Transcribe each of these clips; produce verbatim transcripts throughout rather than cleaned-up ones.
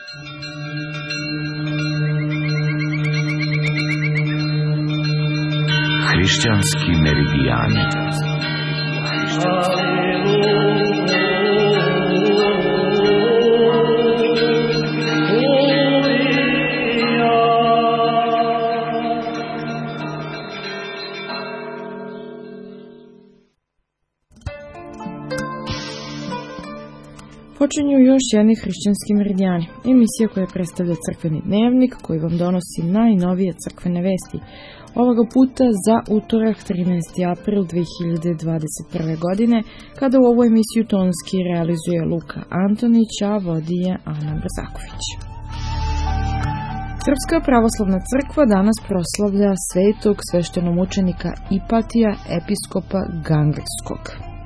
Hrišćanski meridijani. Počinju još jedni hrišćanski meridijani, emisija koja predstavlja crkveni dnevnik koji vam donosi najnovije crkvene vesti. Ovoga puta za utorak trinaesti april dve hiljade dvadeset prve. godine, kada u ovu emisiju tonski realizuje Luka Antonić, a vodi je Ana Brzaković. Srpska pravoslavna crkva danas proslavlja svetog sveštenomučenika Ipatija, episkopa Gangrskog.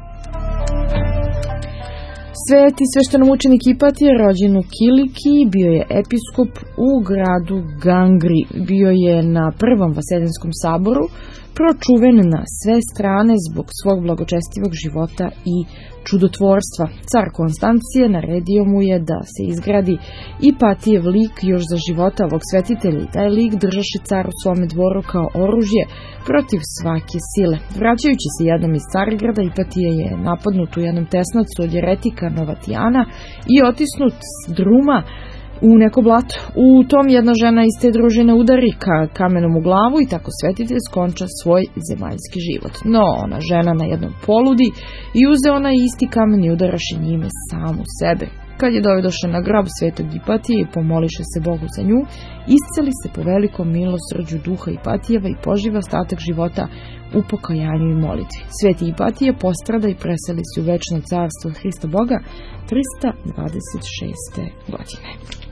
Sveti sveštenomučenik Ipatije, rođen u Kiliki, bio je episkop u gradu Gangri. Bio je na prvom Vaseljenskom saboru pročuven na sve strane zbog svog blagočestivog života i čudotvorstva. Car Konstancije naredio mu je da se izgradi Ipatijev lik još za života ovog svetitelja i taj lik držaše car u svome dvoru kao oružje protiv svake sile. Vraćajući se jednom iz Carigrada, Ipatije je napadnut u jednom tesnacu od jeretika Novatijana i otisnut s druma u neko blato. U tom jedna žena iz te družine udari ka kamenom u glavu i tako svetitelj skonča svoj zemaljski život. No, ona žena na jednom poludi i uze ona isti kamen i udaraše njime samu sebe. Kad je dovedoše na grob svetog Ipatije i pomoliše se Bogu za nju, isceli se po velikom milosrđu duha Ipatijeva i poživa ostatak života u pokajanju i molitvi. Sveti Ipatije postrada i preseli se u večno carstvo Hrista Boga trista dvadeset šeste. godine.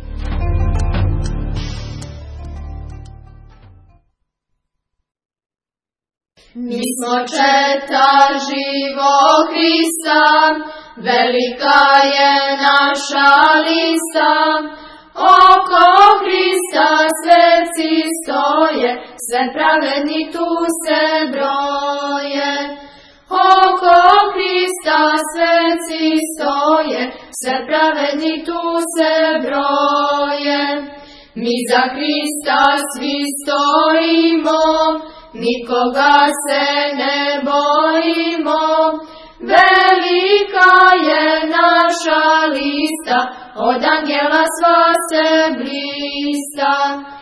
Mi smo četa živog Hrista, velika je naša lista. Oko Hrista sveci stoje, sve pravedni tu se broje. Oko Hrista sveci stoje, sve pravedni tu se broje. Mi za Hrista svi stojimo, nikoga se ne bojimo. Velika je naša lista, od angela sva se blista.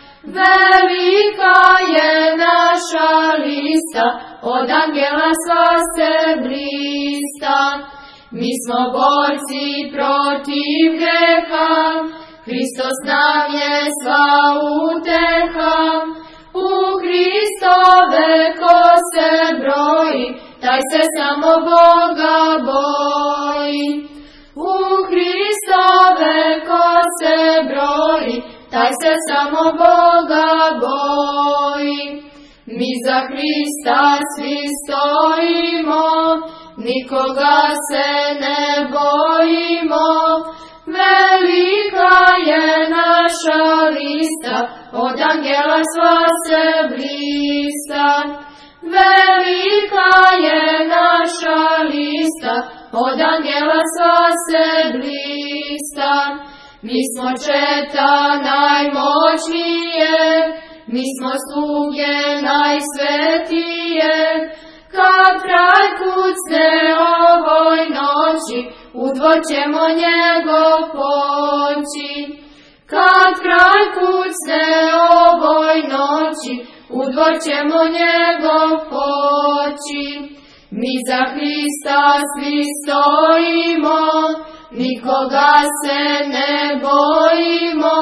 Velika je naša lista, od angela sva se blista. Mi smo borci protiv greha, Hristos nam je sva uteha. U Hristove ko se broji, taj se samo Boga boji. U Hristove ko se broji, taj se samo Boga boji. Mi za Hrista svi stojimo, nikoga se ne bojimo. Velika je naša lista, od angela sva se blista. Velika je naša lista, od angela sva se blista. Mi smo četa najmoćnije, mi smo sluge najsvetije. Kad kralj kucne ovoj noći, u dvor ćemo njegov poći. Kad kralj kucne ovoj noći, u dvor ćemo njegov poći. Mi za Hrista svi stojimo, nikoga se ne bojimo.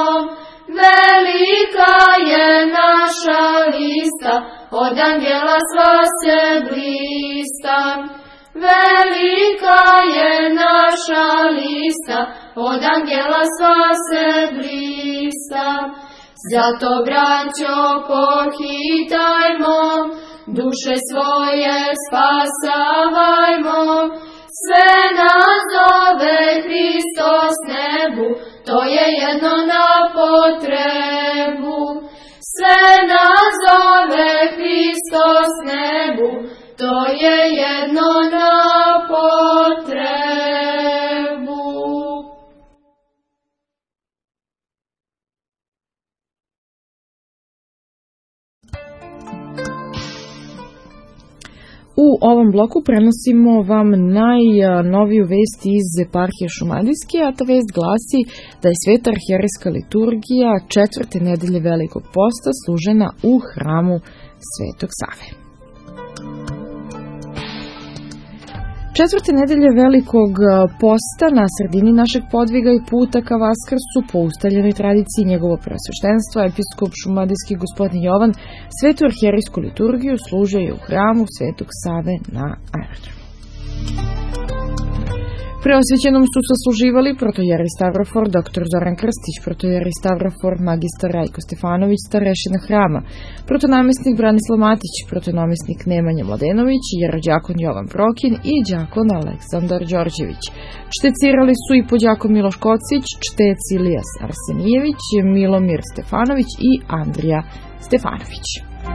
Velika je naša lista, od angela sva se blista. Velika je naša lista, od angela sva se blista. Zato, braćo, pohitajmo, duše svoje spasavajmo. Sve nas zove Hristos nebu, to je jedno na potrebu. Sve nas zove Hristos nebu, to je jedno na potrebu. U ovom bloku prenosimo vam najnoviju vest iz eparhije Šumadijske, a ta vest glasi da je Sveta arhijerejska liturgija četvrte nedelje Velikog posta služena u hramu Svetog Save. Četvrte nedelje Velikog posta na sredini našeg podviga i puta ka Vaskrsu po ustaljenoj tradiciji njegovo preosveštenstvo, episkop šumadijski gospodin Jovan, svetu arhijerejsku liturgiju služio je u hramu Svetog Save na aerodromu. Preosvećenom su sasluživali protojerej Stavrofor doktor Zoran Krstić, protojerej Stavrofor magistar Rajko Stefanović, starešina hrama, protonamestnik Branislav Matić, protonamestnik Nemanja Mladenović, jerođakon Jovan Brokin i đakon Aleksandar Đorđević. Štecirali su i podđakon Miloš Kocić, čtec Ilijas Arsenijević, Milomir Stefanović i Andrija Stefanović.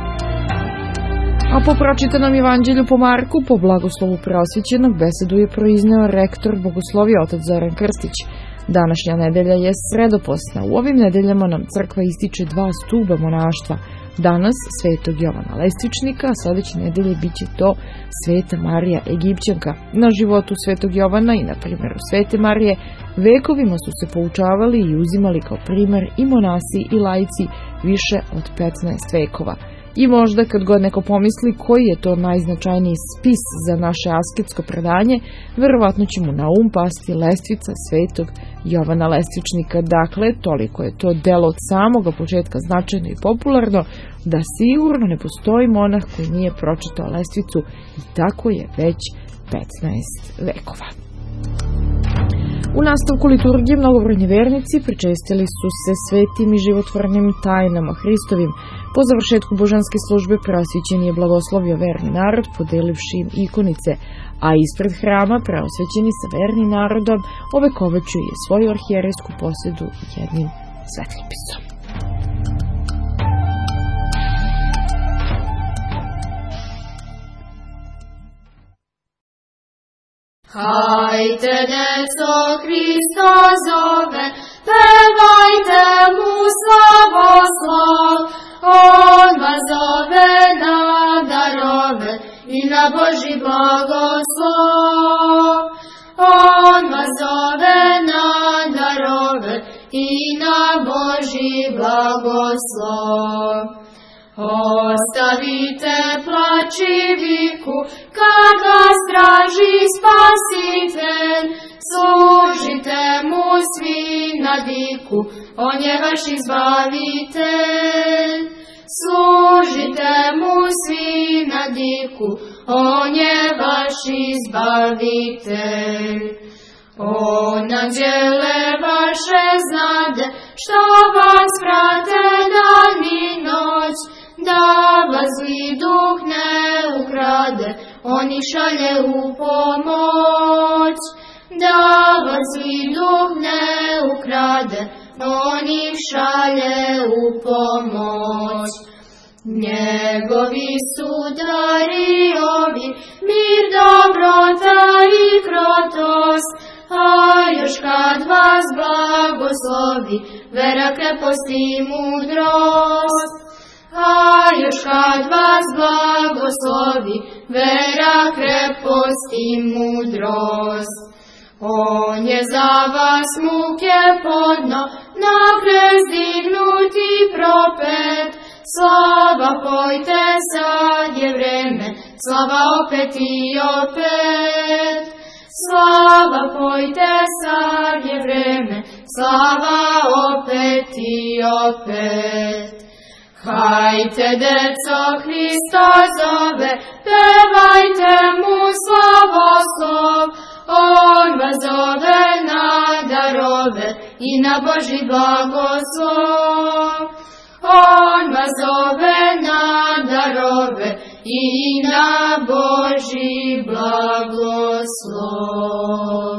A po pročitanom evanđelju po Marku, po blagoslovu preosvećenog, besedu je proizneo rektor bogoslovija otac Zoran Krstić. Današnja nedelja je sredopostna. U ovim nedeljama nam crkva ističe dva stuba monaštva. Danas svetog Jovana Lestvičnika, a sledeće nedelje bit će to Sveta Marija Egipćanka. Na životu svetog Jovana i na primjeru Svete Marije vekovima su se poučavali i uzimali kao primer i monasi i laici više od petnaest vekova. I možda kad god neko pomisli koji je to najznačajniji spis za naše asketsko predanje, verovatno će mu na um pasti lestvica svetog Jovana Lestvičnika. Dakle, toliko je to delo od samoga početka značajno i popularno, da sigurno ne postoji monah koji nije pročitao lestvicu i tako je već petnaest vekova. U nastavku liturgije mnogobrojni vernici pričestili su se svetim i životvornim tajnama Hristovim. Po završetku božanske službe preosvećen je blagoslovio verni narod podelivši im ikonice, a ispred hrama preosvećeni sa vernim narodom ovekovaćuje svoju arhijerejsku posjedu jednim svetlopisom. Hajte, deco, Hrista zove, pevajte mu slavoslov. On vas zove na darove i na Božji blagoslov. On vas zove na darove i na Božji blagoslov. Ostavite plač i viku, kad vas traži Spasitelj, služite mu svi na diku, on je vaš izbavitelj. Služite mu svi na diku, on je vaš izbavitelj. On anđele vaše znade, što vas prate dan i noć, da vas zli duh ne ukrade, on ih šalje u pomoć. Da vas zli duh ne ukrade, on ih šalje u pomoć. Njegovi su dari ovi, mir, dobrota i krotost, a još kad vas blagoslovi, vera, krepost i mudrost. A još kad vas blagoslovi, vera, krepost i mudrost. On je za vas muke podno, na krst dignut i propet. Slava pojte, sad je vreme, slava opet i opet. Slava pojte, sad je vreme, slava opet i opet. Hajte, deco, Hrista zove, pevajte mu slavoslov. On vas zove na darove i na Božji blagoslov. On vas zove na darove i na Božji blagoslov.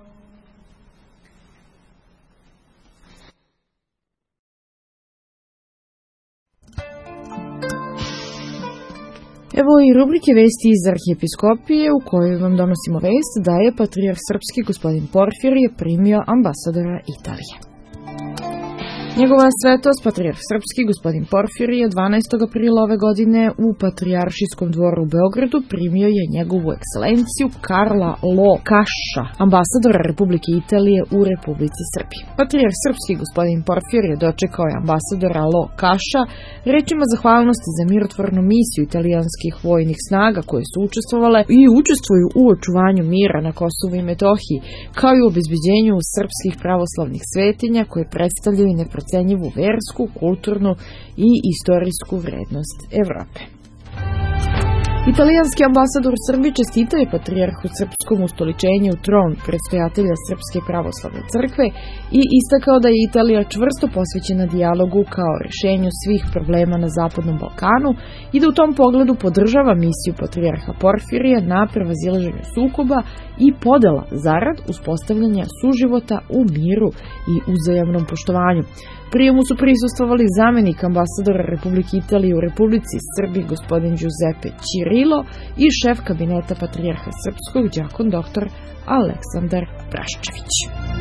Evo i rubrike vesti iz arhijepiskopije u kojoj vam donosimo vest da je patrijarh srpski gospodin Porfirije primio ambasadora Italije. Njegova svetost, patrijarh srpski, gospodin Porfirije, dvanaestog aprila ove godine u Patrijaršijskom dvoru u Beogradu primio je njegovu ekscelenciju Karla Lo Kaša, ambasadora Republike Italije u Republici Srbiji. Patrijarh srpski, gospodin Porfirije, dočekao je ambasadora Lo Kaša rečima zahvalnosti za mirotvornu misiju italijanskih vojnih snaga koje su učestvovale i učestvuju u očuvanju mira na Kosovu i Metohiji, kao i u obezbeđenju srpskih pravoslavnih svetinja koje predstavljaju neprocenjivu versku, kulturnu i istorijsku vrednost Evrope. Italijanski ambasador u Srbiji čestitao je patrijarhu srpskom ustoličenje u tron predstojatelja Srpske pravoslavne crkve i istakao da je Italija čvrsto posvećena dijalogu kao rešenju svih problema na Zapadnom Balkanu i da u tom pogledu podržava misiju patrijarha Porfirija na prevazilaženju sukoba i podela zarad uspostavljanja suživota u miru i uzajamnom poštovanju. Prijemu su prisustvovali zamenik ambasadora Republike Italije u Republici Srbiji gospodin Giuseppe Cirilo i šef kabineta patrijarha srpskog đakon doktor Aleksandar Praščević.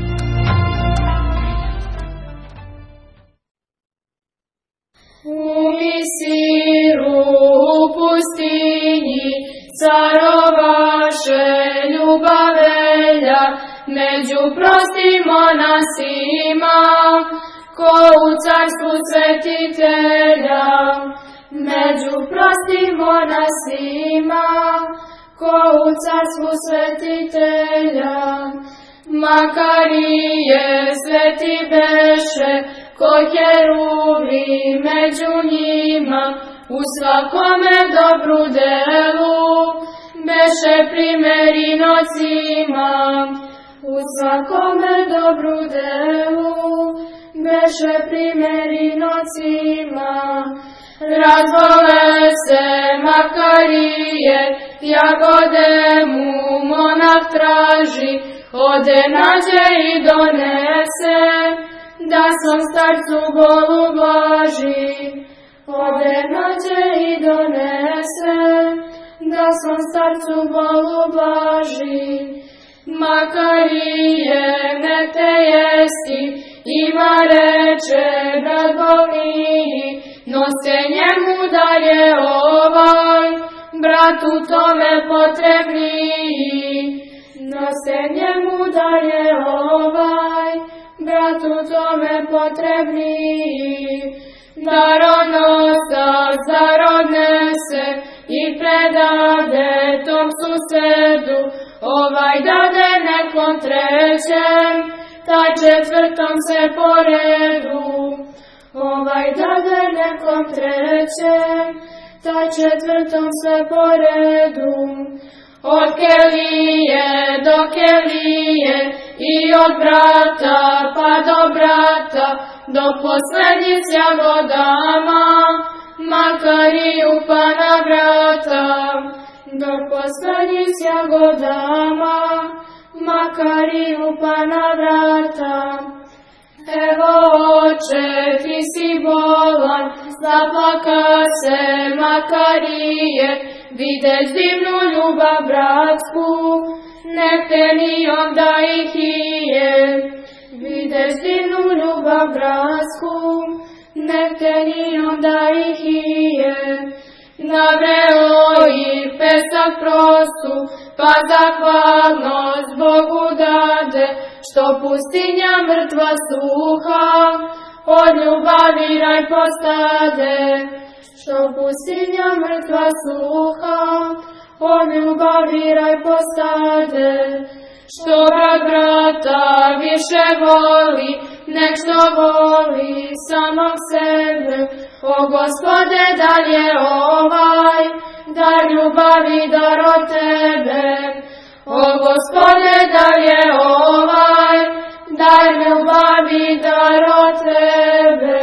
U misiru u pustinji carovaše ljubavelja među prostim monasima, ko u carstvu svetitelja, među prostim monasima, ko u carstvu svetitelja. Makarije sveti beše, ko kerubi među njima, u svakome dobru delu, beše primeri nocima, u svakome dobru delu, beše primeri nocima. Razvole se Makarije, jagode mu monah traži, ode nađe i donese, da sam starcu bolu blaži. Ode nađe i donese, da sam starcu bolu blaži. Makarije, ne te jesti, ima reče brat Bogiji, no se njemu daje ovaj, brat u tome potrebniji. No se njemu daje ovaj, brat u tome potrebniji. Daronosac zarodnese i predade tom susedu, ovaj dade nekom trećem, taj četvrtom se po redu. Ovaj dade nekom trećem, taj četvrtom se po redu. Od kelije do kelije i od brata pa do brata, do poslednjih s jagodama, Makariju pa na vrata. Do poslednjih s jagodama, Makariju pa na vrata. Evo oče, ti si bolan, zaplaka se Makarije, videć divnu ljubav bratsku, nek te ni onda i hije. Videć divnu ljubav bratsku, nek te ni onda i hije. Nabreo i pesak prostu, pa zahvalnost Bogu dade, što pustinja mrtva suha, od ljubavi raj postade. Što pustinja mrtva suha, od ljubavi raj postade. Što brat brata više voli, nek što voli samog sebe. O Gospode, dalje ovaj, dar ljubavi, dar od tebe. O Gospode, dalje ovaj, dar ljubavi, dar od tebe.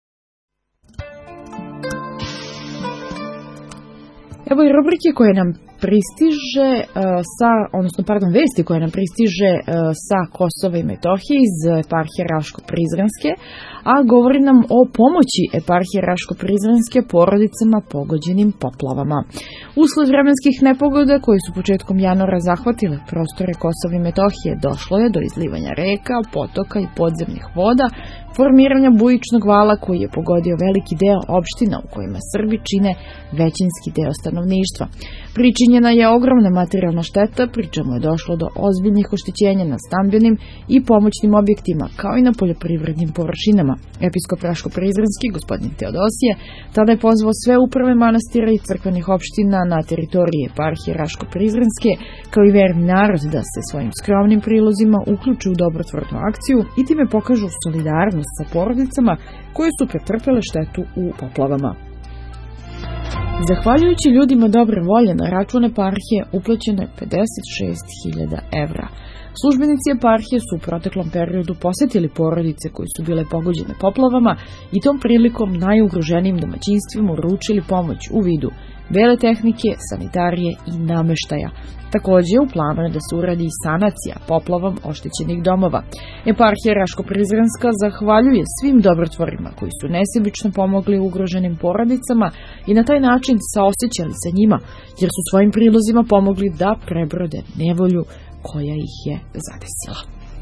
Evo i rubrike koje nam pristiže uh, sa, odnosno, pardon, vesti koja nam pristiže uh, sa Kosova i Metohije iz eparhije Raško-Prizrenske, a govori nam o pomoći eparhije Raško-Prizrenske porodicama pogođenim poplavama. Usled vremenskih nepogoda koji su početkom januara zahvatile prostore Kosova i Metohije, došlo je do izlivanja reka, potoka i podzemnih voda, formiranja bujičnog vala koji je pogodio veliki deo opština u kojima Srbi čine većinski deo stanovništva. Pričinjena je ogromna materijalna šteta, pri čemu je došlo do ozbiljnih oštećenja na stambenim i pomoćnim objektima, kao i na poljoprivrednim površinama. Episkop Raško-Prizrenski, gospodin Teodosije, tada je pozvao sve uprave manastira i crkvenih opština na teritoriji eparhije Raško-Prizrenske, kao i verni narod, da se svojim skromnim prilozima uključe u dobrotvornu akciju i time pokažu solidarnost sa porodicama koje su pretrpele štetu u poplavama. Zahvaljujući ljudima dobre volje, na račun eparhije uplaćeno je pedeset šest hiljada evra. Službenici eparhije su u proteklom periodu posetili porodice koje su bile pogođene poplavama i tom prilikom najugroženijim domaćinstvima uručili pomoć u vidu bele tehnike, sanitarije i nameštaja. Takođe, u planu je da se uradi i sanacija poplavom oštećenih domova. Eparhija Raško-Prizrenska zahvaljuje svim dobrotvorima koji su nesebično pomogli ugroženim porodicama i na taj način saosećali sa njima, jer su svojim prilozima pomogli da prebrode nevolju koja ih je zadesila.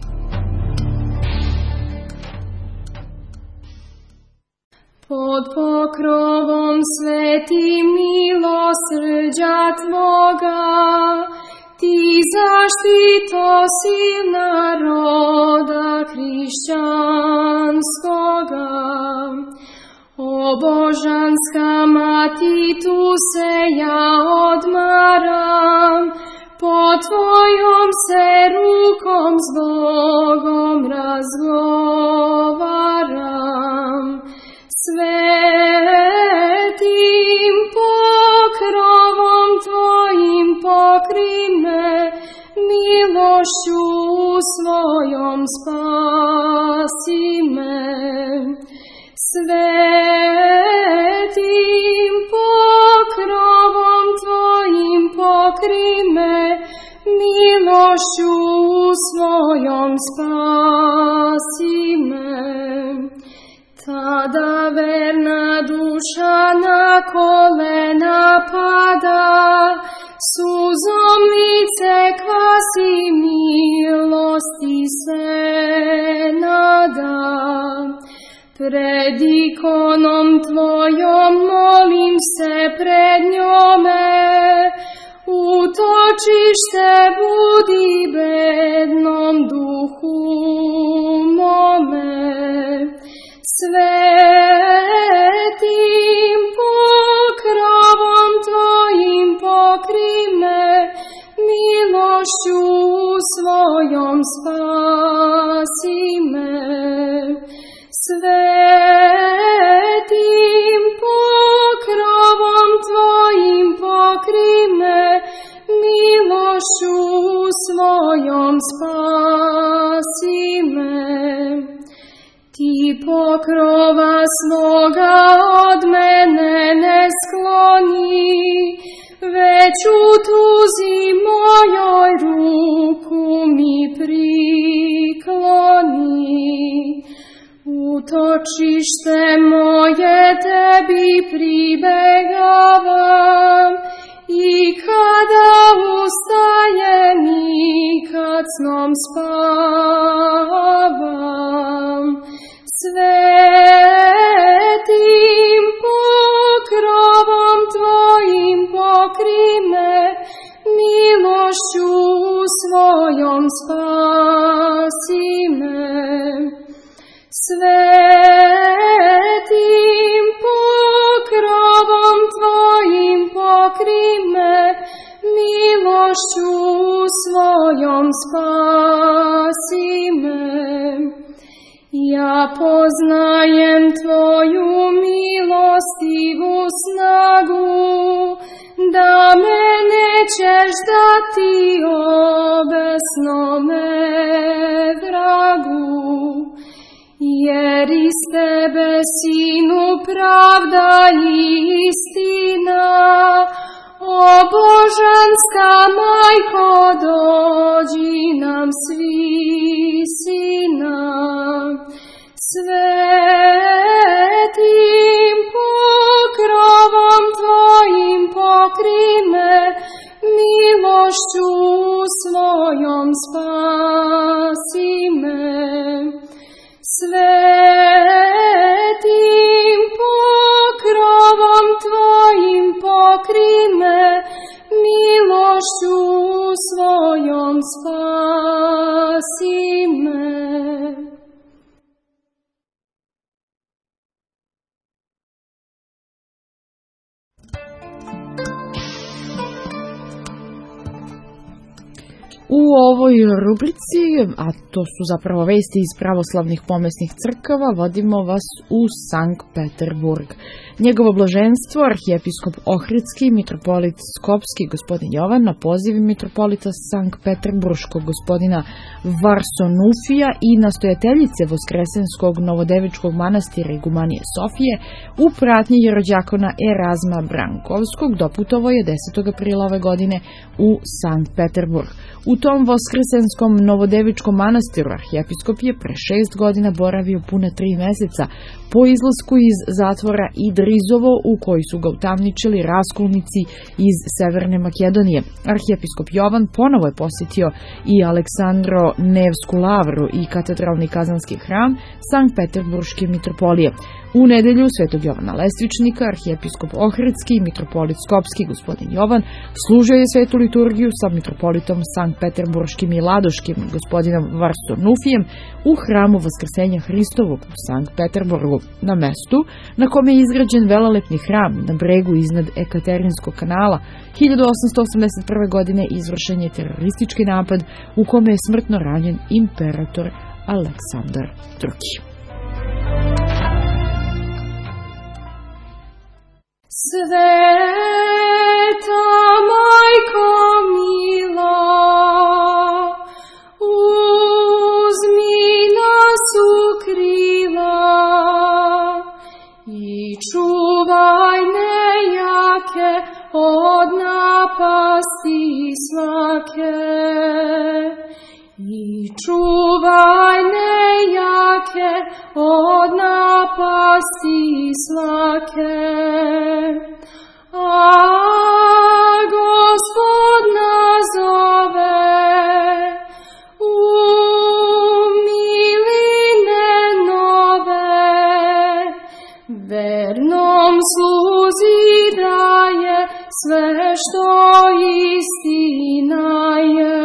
Pod pokrovom svetim milosrđa Tvoga, Ti zaštitosi naroda hrišćanskoga. O božanska mati, tu se ja odmaram, pod Tvojom se rukom s Bogom razgovaram. Svetim pokrovom Tvojim pokri me, milošću svojom spasi me. Svetim pokrovom Tvojim pokri me, milošću svojom spasi me. Tada verna duša na kolena pada, suzom lice kvasi, milosti se nada. Pred ikonom Tvojom molim se pred njome, utočište budi bednom duhu mome. Svetim pokrovom Tvojim pokri me, milošću svojom spasi me. Svetim pokrovom Tvojim pokri me, milošću svojom spasi me. Ti pokrova svoga od mene ne skloni, već u tuzi mojoj ruku mi prikloni. Utočište moje Tebi pribegavam, i kada ustajem i kad snom spavam. Svetim pokrovom Tvojim pokri me, milošću svojom spasi me. Svetim pokrovom Tvojim pokri me, milošću svojom spasi me. Ja poznajem Tvoju milostivu snagu, da me nećeš dati obesnome vragu. Jer iz Tebe, Sinu, pravda i istina, o Bože, Božanska majko, dođi nam svi sina, svetim pokrovom tvojim pokri me, milošću svojom spasi me. Svetim pokrovom tvojim pokri me, milošću svojom spasi me. U ovoj rubrici, a to su zapravo vesti iz pravoslavnih pomesnih crkava, vodimo vas u Sankt Peterburg. Njegovo blaženstvo, arhijepiskop Ohridski, mitropolit Skopski, gospodin Jovan, na poziv mitropolita Sankt Peterburškog, gospodina Varsonufija i nastojateljice Voskresenskog novodevičkog manastira Igumanije Sofije, u pratnji jerođakona Erazma Brankovskog, doputovo je desetog aprila ove godine u Sankt Peterburg. U tom Voskresenskom novodevičkom manastiru arhijepiskop je pre šest godina boravio pune tri meseca po izlasku iz zatvora Idrizovo, u koji su ga utamničili raskolnici iz Severne Makedonije. Arhijepiskop Jovan ponovo je posjetio i Aleksandro Nevsku lavru i katedralni kazanski hram Sankt Peterburške mitropolije. U nedelju svetog Jovana Lestvičnika, arhijepiskop Ohridski i mitropolit Skopski, gospodin Jovan, služio je svetu liturgiju sa mitropolitom Sankt Peterburškim i Ladoškim, gospodinom Varsonufijem, u hramu Vaskrsenja Hristovog u Sankt Peterburgu, na mestu na kome je izgrađen velelepni hram na bregu iznad Ekaterinskog kanala. hiljadu osamsto osamdeset prve. godine izvršen je teroristički napad u kome je smrtno ranjen imperator Aleksandar drugi. Sveta majko mila, uzmi nas u krila i čuvaj nejake od napasti svake. I čuvaj nejake od napasti svake. A Gospod nas zove u miline nove, vernom sluzi daje sve što istina je.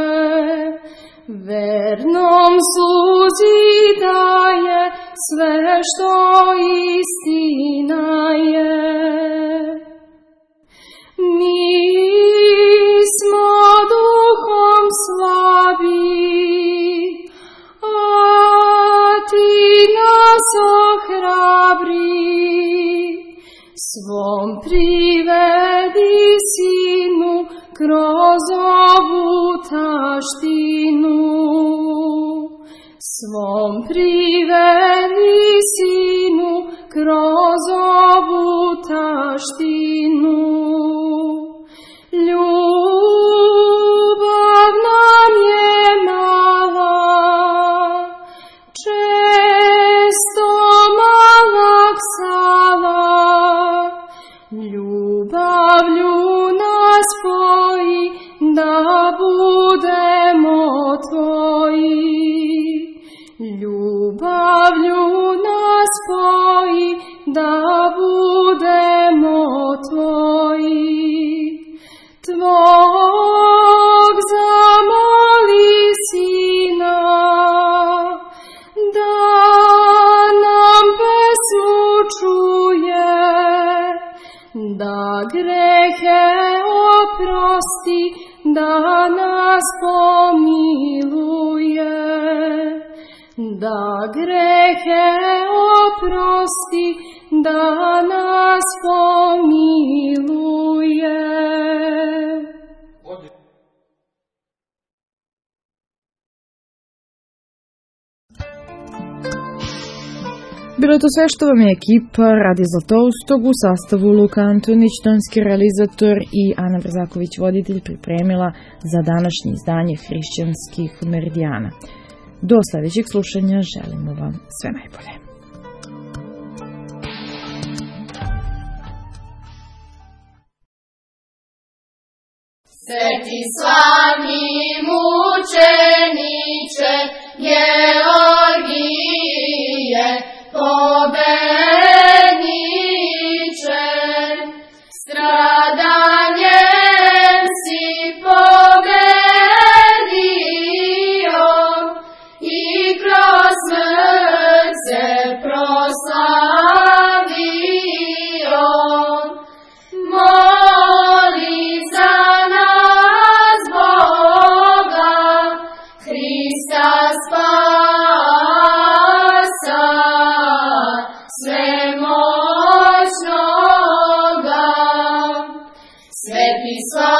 Vernom sluzi daje sve što istina je. Mi smo duhom slabi, a ti nas ohrabri. Svom privedi sinu kroz ovu taštinu. Svom privedi sinu kroz ovu taštinu. Ljubav nam je mala, često malak sala. Ljubavlju nas spoji da budemo tvoji. Ljubavlju nas spoji da budemo tvoji. Tvog zamoli sina da nam pesmu čuje, da grehe oprosti, da nas pomiluje. Da grehe oprosti, da nas pomiluje. Bilo je to sve što vam je ekipa Radi Zlatoustog u sastavu Luka Antonić, tonski realizator i Ana Vrzaković, voditelj, pripremila za današnje izdanje Hrišćanskih meridijana. Do sledećeg slušanja želimo vam sve najbolje. Sveti slavni mučeniče Georgije, pobedniče, stradanjem si pobedio i kroz smrt se proslavio. Moli za nas Boga, Hrista spasa, svemoćnoga, sveti slavi